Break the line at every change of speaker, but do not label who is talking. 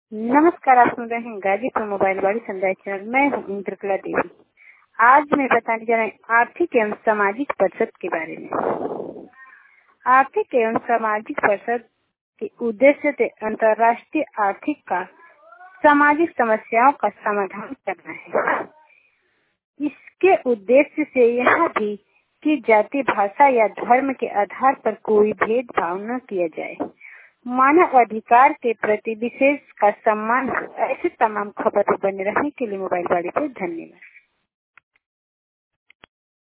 नमस्कार, आप सुन रहे हैं गाजीपुर मोबाइल वाली संध्या चैनल। मैं हूँ इंद्रकला देवी। आज मैं बताने जा रही हूँ आर्थिक एवं सामाजिक परिषद के बारे में। आर्थिक एवं सामाजिक परिषद के उद्देश्य से अंतर्राष्ट्रीय आर्थिक का सामाजिक समस्याओं का समाधान करना है। इसके उद्देश्य से यह भी कि जाति, भाषा या धर्म के आधार पर कोई भेदभाव न किया जाए, मानव अधिकार के प्रति विशेष का सम्मान हो। ऐसे तमाम खबर बने रहने के लिए मोबाइल वाली पे धन्यवाद।